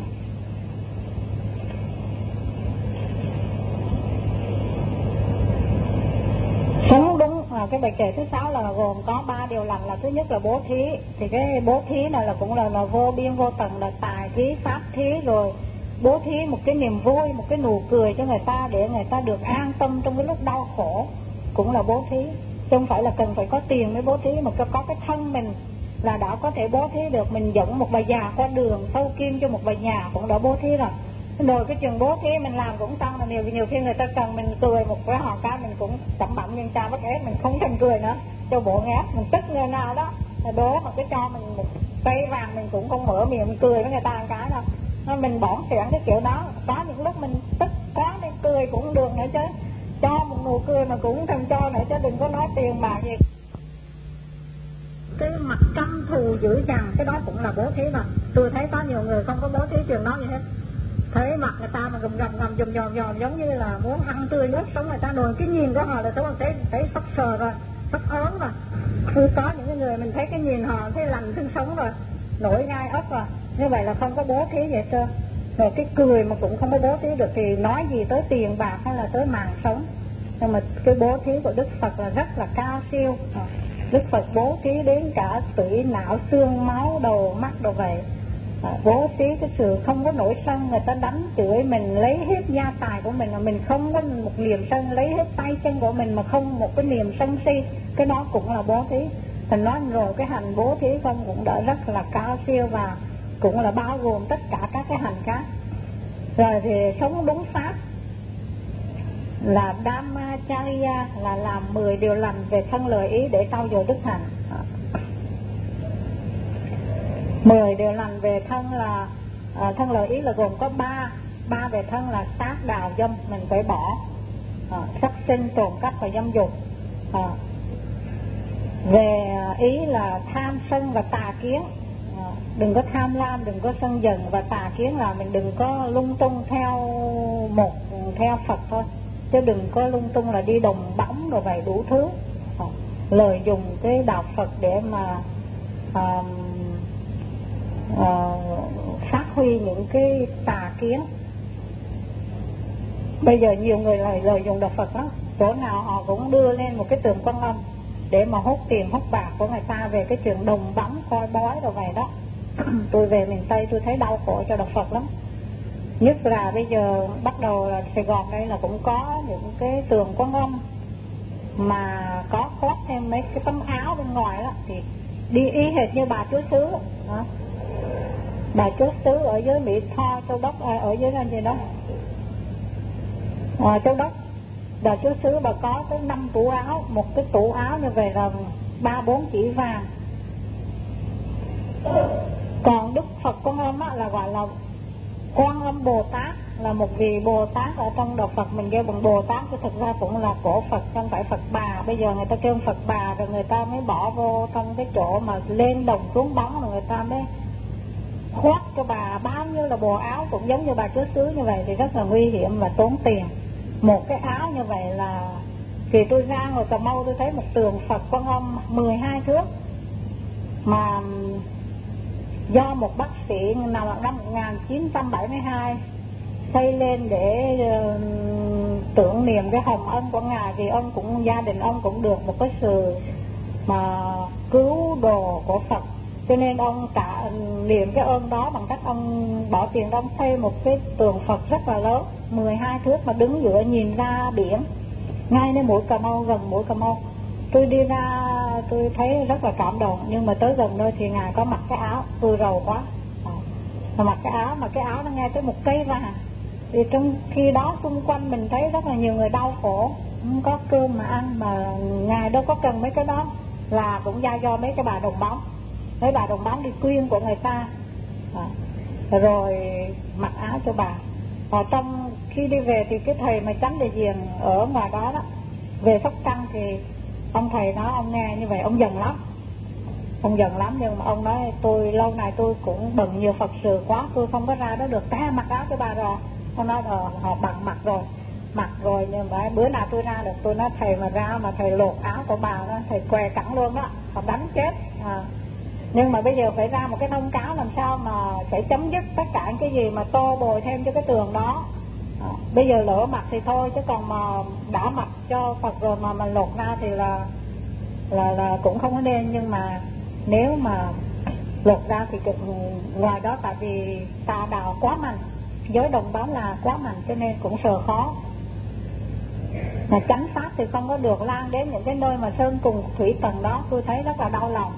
Sống đúng. À, cái bài kệ thứ sáu là gồm có ba điều lành, là thứ nhất là bố thí. Thì cái bố thí này là cũng là, là vô biên vô tận, là tài thí, pháp thí, rồi bố thí một cái niềm vui, một cái nụ cười cho người ta để người ta được an tâm trong cái lúc đau khổ, cũng là bố thí. Chứ không phải là cần phải có tiền mới bố thí, mà có cái thân mình là đã có thể bố thí được. Mình dẫn một bà già qua đường, thâu kim cho một bà già cũng đã bố thí rồi. Rồi cái chừng bố thí mình làm cũng tăng là nhiều, nhiều khi người ta cần mình cười một cái họ cái mình cũng chậm bậm nhân cha bắt ép, mình không thèm cười nữa cho bộ ngáp, mình tức người nào đó đố mà cái cho mình một cây vàng mình cũng không mở miệng mình cười với người ta một cái đâu. Mình bỏng xẻng cái kiểu đó. Có những lúc mình tức quá nên cười cũng được nữa chứ, cho một nụ cười mà cũng thèm cho nữa chứ đừng có nói tiền bạc gì. Cái mặt căm thù dữ dằn, cái đó cũng là bố thí mà. Tôi thấy có nhiều người không có bố thí chuyện đó gì hết, thấy mặt người ta mà gầm gầm gầm dòm dòm dòm giống như là muốn ăn tươi nuốt sống người ta, rồi cái nhìn của họ là tôi thấy thấy sắp sờ rồi, sắp ớn rồi. Cứ có những người mình thấy cái nhìn họ thấy lành thương sống rồi, nổi gai ốc rồi, như vậy là không có bố thí vậy trơn. Rồi cái cười mà cũng không có bố thí được thì nói gì tới tiền bạc hay là tới mạng sống. Nhưng mà cái bố thí của Đức Phật là rất là cao siêu. Đức Phật bố thí đến cả tủy não xương máu đầu mắt đồ vậy. À, bố thí cái sự không có nổi sân, người ta đánh chửi mình lấy hết gia tài của mình mà mình không có một niềm sân, lấy hết tay chân của mình mà không một cái niềm sân si, cái đó cũng là bố thí. Thành nói rồi cái hành bố thí không cũng đã rất là cao siêu và cũng là bao gồm tất cả các cái hành khác. Rồi thì sống đúng pháp là Dhammacharya, là làm mười điều lành về thân lời ý để trau dồi đức hạnh. Mười điều lành về thân là à, thân lời ý là gồm có ba ba về thân là sát đào dâm, mình phải bỏ à, sắc sinh trộm cắp và dâm dục. à, về ý là tham sân và tà kiến, à, đừng có tham lam, đừng có sân giận, và tà kiến là mình đừng có lung tung theo một theo Phật thôi, chứ đừng có lung tung là đi đồng bóng rồi vậy đủ thứ, à, lời dùng cái đạo Phật để mà à, à, phát huy những cái tà kiến. Bây giờ nhiều người lời lời dùng đạo Phật đó, chỗ nào họ cũng đưa lên một cái tượng Quan Âm để mà hút tiền hút bạc của người ta về cái chuyện đồng bóng coi bói rồi vậy đó. Tôi về miền Tây tôi thấy đau khổ cho đạo Phật lắm. Nhất là bây giờ bắt đầu là Sài Gòn đây là cũng có những cái tượng Quan Âm mà có khoác thêm mấy cái tấm áo bên ngoài đó, thì đi y hệt như bà chúa xứ đó. Bà chúa xứ ở dưới Mỹ Tho, Châu Đốc, à, ở dưới là gì đó à, Châu Đốc, bà chúa xứ bà có tới năm tủ áo, một cái tủ áo như vậy là ba bốn chỉ vàng. Còn Đức Phật Quan Âm á, là gọi là Quan Âm Bồ Tát, là một vị Bồ Tát ở trong đạo Phật mình kêu bằng Bồ Tát, chứ thực ra cũng là cổ Phật, không phải Phật Bà. Bây giờ người ta kêu Phật Bà rồi người ta mới bỏ vô trong cái chỗ mà lên đồng xuống bóng, rồi người ta mới khoác cho bà bao nhiêu là bộ áo cũng giống như bà chúa xứ như vậy, thì rất là nguy hiểm và tốn tiền. Một cái áo như vậy là thì tôi ra ngoài Cà Mau tôi thấy một tượng Phật Quan Âm mười hai thước mà do một bác sĩ nào năm một nghìn chín trăm bảy mươi hai xây lên để uh, tưởng niệm cái hồng ân của Ngài, vì ông cũng gia đình ông cũng được một cái sự mà cứu độ của Phật, cho nên ông trả niệm cái ơn đó bằng cách ông bỏ tiền ông xây một cái tượng Phật rất là lớn mười hai thước mà đứng giữa nhìn ra biển ngay nơi mũi Cà Mau, gần mũi Cà Mau. Tôi đi ra tôi thấy rất là cảm động, nhưng mà tới gần nơi thì Ngài có mặc cái áo, tôi rầu quá à, mặc cái áo mà cái áo nó nghe tới một cây vàng. Thì trong khi đó xung quanh mình thấy rất là nhiều người đau khổ, không có cơm mà ăn, mà Ngài đâu có cần mấy cái đó, là cũng do do mấy cái bà đồng bóng, mấy bà đồng bóng đi quyên của người ta à, rồi mặc áo cho bà. Ở trong khi đi về thì cái thầy mà chánh đại diện ở ngoài đó đó về Sóc Trăng thì ông thầy đó, ông nghe như vậy ông giận lắm, ông giận lắm nhưng mà ông nói tôi lâu nay tôi cũng bận nhiều Phật sự quá, tôi không có ra đó được, ta mặc áo cho bà rồi. Ông nói ờ họ bằng mặc rồi mặc rồi nhưng mà bữa nào tôi ra được. Tôi nói thầy mà ra mà thầy lột áo của bà đó, thầy què cẳng luôn đó, họ đánh chết à. Nhưng mà bây giờ phải ra một cái thông cáo làm sao mà phải chấm dứt tất cả cái gì mà tô bồi thêm cho cái tường đó à. Bây giờ lỡ mặc thì thôi, chứ còn mà đã mặc cho Phật rồi mà mình lột ra thì là là là cũng không có nên. Nhưng mà nếu mà lột ra thì cũng, ngoài đó tại vì tà đạo quá mạnh, giới đồng bóng là quá mạnh cho nên cũng sợ khó. Mà chánh pháp thì không có được lan đến những cái nơi mà sơn cùng thủy tầng đó, tôi thấy rất là đau lòng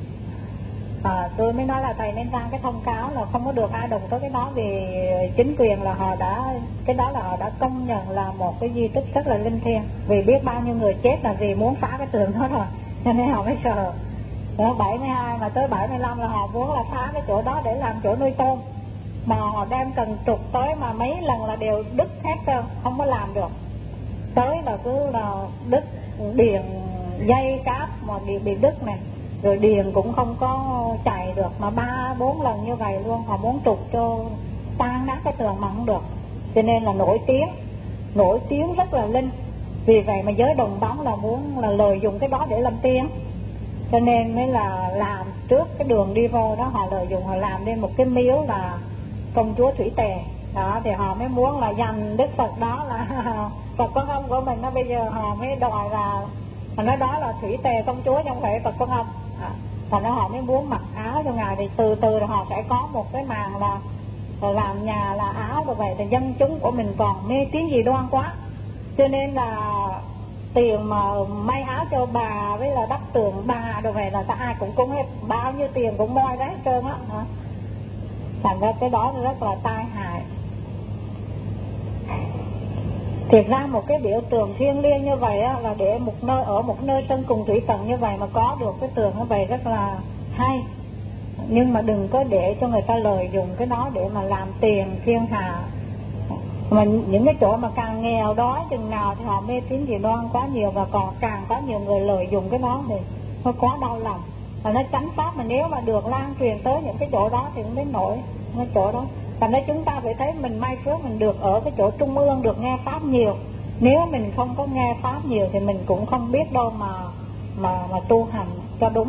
à. Tôi mới nói là thầy nên ra cái thông cáo là không có được ai đồng tới cái đó, vì chính quyền là họ đã, cái đó là họ đã công nhận là một cái di tích rất là linh thiêng, vì biết bao nhiêu người chết là vì muốn phá cái tường đó rồi, cho nên họ mới sợ. Đó, bảy mươi hai mà tới bảy mươi lăm là họ muốn là phá cái chỗ đó để làm chỗ nuôi tôm, mà họ đem cần trục tới mà mấy lần là đều đứt hết trơn, không có làm được. Tới là cứ là đứt điền dây cáp mà bị, bị đứt này, rồi điền cũng không có chạy được, mà ba bốn lần như vậy luôn. Họ muốn trục cho tan nát cái tường mà không được, cho nên là nổi tiếng nổi tiếng rất là linh. Vì vậy mà giới đồng bóng là muốn là lợi dụng cái đó để làm tiếng, cho nên mới là làm trước cái đường đi vô đó, họ lợi dụng họ làm nên một cái miếu là công chúa Thủy Tề đó, thì họ mới muốn là dành Đức Phật đó là Phật Quan Âm của mình đó. Bây giờ họ mới đòi là Mà nói đó là thủy tề công chúa chứ không phải Phật Quan Âm. À, và nó họ mới muốn mặc áo cho ngài, thì từ từ rồi họ sẽ có một cái màn là làm nhà là áo rồi vậy. Thì dân chúng của mình còn mê tín dị đoan quá, cho nên là tiền mà may áo cho bà với là đắp tường bà rồi vậy là ta ai cũng cũng hết, bao nhiêu tiền cũng moi đấy trơn á. Thành ra cái đó rất là tai hại. Thiệt ra một cái biểu tượng thiêng liêng như vậy á, là để một nơi ở một nơi sân cùng thủy tận như vậy mà có được cái tượng như vậy rất là hay. Nhưng mà đừng có để cho người ta lợi dụng cái đó để mà làm tiền thiên hạ. Mà những cái chỗ mà càng nghèo đói chừng nào thì họ mê tín dị đoan quá nhiều, và còn càng có nhiều người lợi dụng cái đó thì nó quá đau lòng. Và nó chánh pháp mà nếu mà được lan truyền tới những cái chỗ đó thì cũng đến nổi cái chỗ đó. Và nếu chúng ta phải thấy mình may phước mình được ở cái chỗ trung ương, được nghe pháp nhiều. Nếu mình không có nghe pháp nhiều thì mình cũng không biết đâu mà mà mà tu hành cho đúng.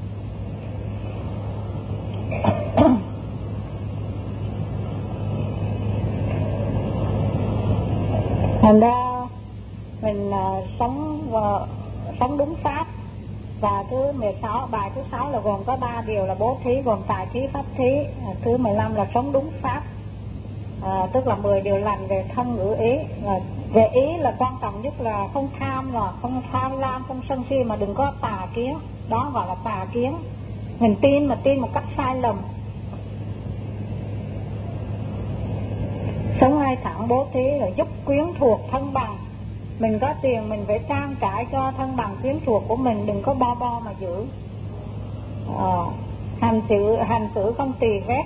Thành ra mình uh, sống uh, sống đúng pháp. Và thứ mười sáu, bài thứ sáu là gồm có ba điều là bố thí, gồm tài thí, pháp thí. Thứ mười lăm là sống đúng pháp, à, tức là mười điều lành về thân ngữ ý. À, về ý là quan trọng nhất là không tham, là không tham lam, không sân si, mà đừng có tà kiến. Đó gọi là tà kiến. Mình tin mà tin một cách sai lầm. Sống hai thẳng bố thí là giúp quyến thuộc thân bằng. Mình có tiền mình phải trang trải cho thân bằng quyến thuộc của mình, đừng có bo bo mà giữ. À, hành xử hành xử không tỳ vết.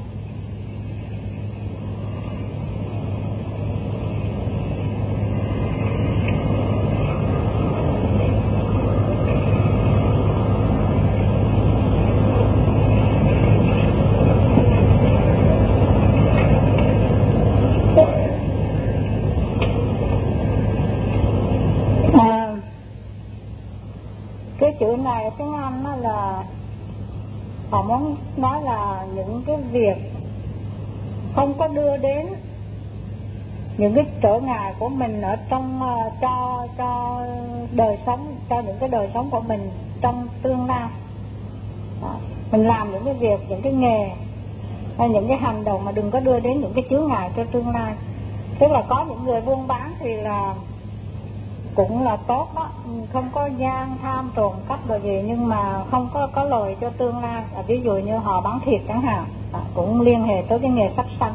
Chữ này ở tiếng Anh đó là họ muốn nói là những cái việc không có đưa đến những cái trở ngại của mình ở trong uh, cho cho đời sống, cho những cái đời sống của mình trong tương lai. Đó. Mình làm những cái việc, những cái nghề hay những cái hành động mà đừng có đưa đến những cái chướng ngại cho tương lai. Tức là có những người buôn bán thì là cũng là tốt đó, không có gian tham trộm cắp rồi gì, nhưng mà không có có lời cho tương lai. À, ví dụ như họ bán thịt chẳng hạn, à, cũng liên hệ tới cái nghề sát sanh.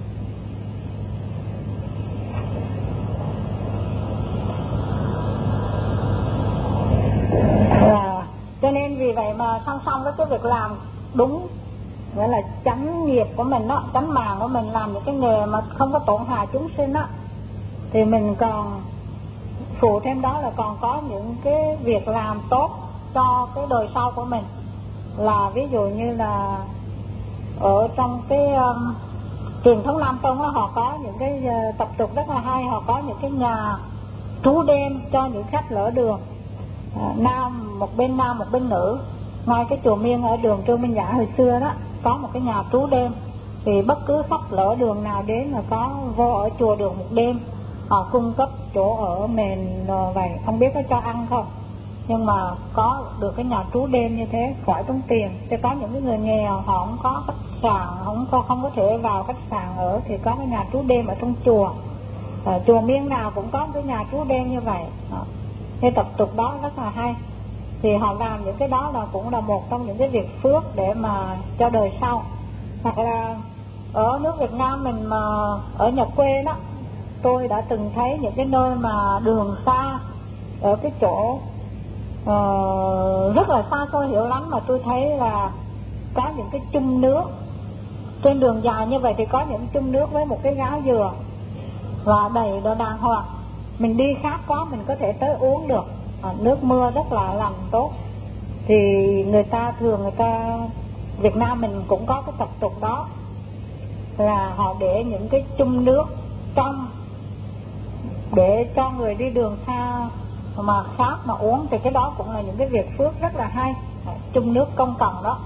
À, cho nên vì vậy mà song song với cái việc làm đúng, nghĩa là chánh nghiệp của mình đó, chánh mạng của mình, làm những cái nghề mà không có tổn hại chúng sinh đó, thì mình còn phụ thêm đó là còn có những cái việc làm tốt cho cái đời sau của mình. Là ví dụ như là ở trong cái um, truyền thống Nam Tông đó, họ có những cái uh, tập tục rất là hay. Họ có những cái nhà trú đêm cho những khách lỡ đường, à, nam một bên nam một bên nữ. Ngay cái chùa Miên ở đường Trương Minh Nhã hồi xưa đó có một cái nhà trú đêm, thì bất cứ khách lỡ đường nào đến là có vô ở chùa được một đêm. Họ cung cấp chỗ ở mền vậy, không biết có cho ăn không, nhưng mà có được cái nhà trú đêm như thế khỏi tốn tiền. Thì có những cái người nghèo họ không có khách sạn, không có không có thể vào khách sạn ở, thì có cái nhà trú đêm ở trong chùa. À, chùa Miên nào cũng có cái nhà trú đêm như vậy. À, cái tập tục đó rất là hay. Thì họ làm những cái đó là cũng là một trong những cái việc phước để mà cho đời sau. Hoặc là ở nước Việt Nam mình mà ở nhà quê đó, tôi đã từng thấy những cái nơi mà đường xa, ở cái chỗ uh, rất là xa xôi hiểu lắm, mà tôi thấy là có những cái chum nước trên đường dài như vậy. Thì có những chum nước với một cái gáo dừa và đầy đồ đàng hoàng. Mình đi khát quá mình có thể tới uống được. À, nước mưa rất là lành tốt. Thì người ta thường người ta Việt Nam mình cũng có cái tập tục đó, là họ để những cái chum nước trong để cho người đi đường xa mà khát mà uống. Thì cái đó cũng là những cái việc phước rất là hay. Chum nước công cộng đó.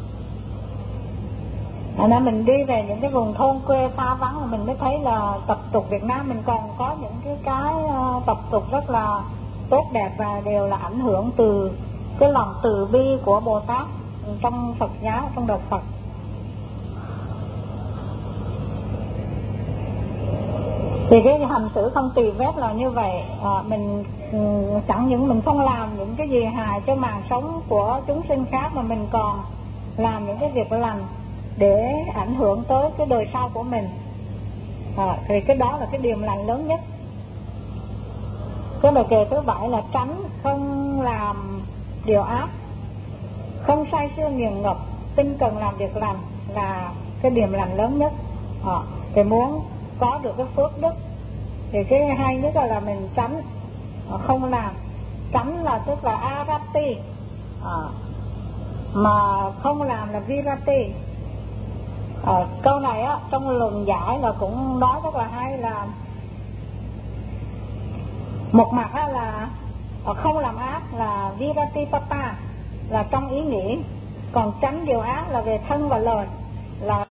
Nên mình đi về những cái vùng thôn quê xa vắng mà mình mới thấy là tập tục Việt Nam mình còn có những cái cái tập tục rất là tốt đẹp và đều là ảnh hưởng từ cái lòng từ bi của Bồ Tát trong Phật giáo, trong đạo Phật. Thì cái hành xử không tỳ vết là như vậy. À, mình chẳng những mình không làm những cái gì hại cho mạng sống của chúng sinh khác, mà mình còn làm những cái việc lành để ảnh hưởng tới cái đời sau của mình. À, thì cái đó là cái điểm lành lớn nhất. Cái bài kệ thứ bảy là tránh không làm điều ác, không say sưa nghiền ngập, tinh cần làm việc lành, là cái điểm lành lớn nhất. À, thì muốn có được cái phước đức thì cái hay nhất là, là mình tránh, không làm. Tránh là tức là arati, à, mà không làm là virati. À, câu này á, trong luận giải là cũng nói rất là hay, là một mặt á, là không làm ác là viratipata, là trong ý nghĩ, còn tránh điều ác là về thân và lời, là